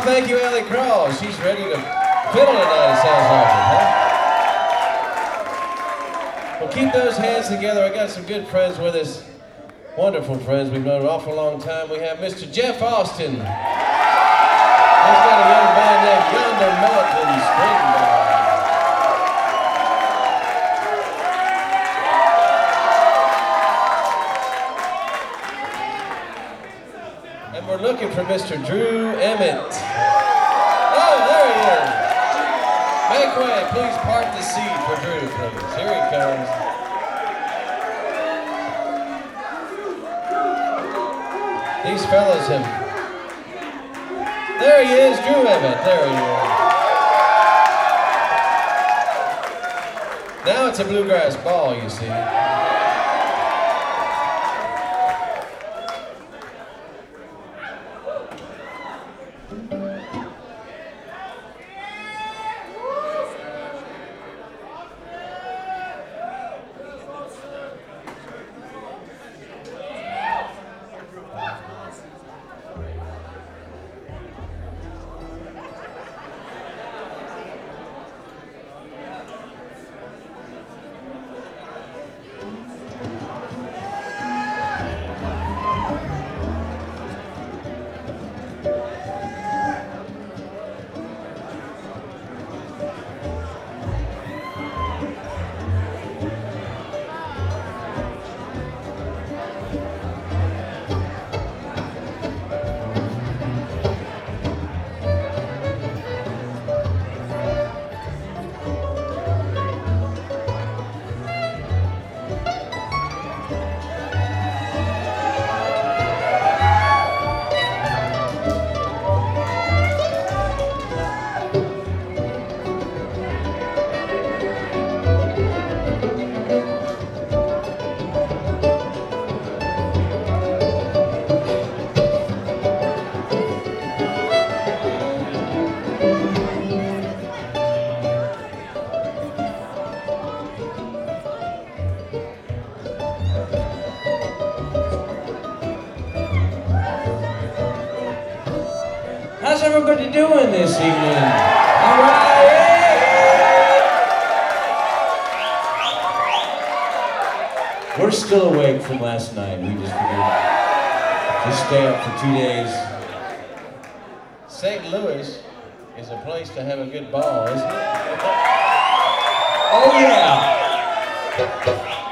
thank you, Ellie Cross. She's ready to fiddle tonight, it sounds like it, huh? Well, keep those hands together. I got some good friends with us. Wonderful friends. We've known an awful long time. We have Mr. Jeff Austin. He's got a young band named Yonder Mountain String Band. And we're looking for Mr. Drew Emmett. Oh, there he is. Make way. Please part the seat for Drew, please. Here he comes. These fellas have... There he is, Drew Emmett. There he is. Now it's a bluegrass ball, you see. How's everybody doing this evening? All right. We're still awake from last night. We just figured just stay up for 2 days. St. Louis is a place to have a good ball, isn't it? Oh yeah.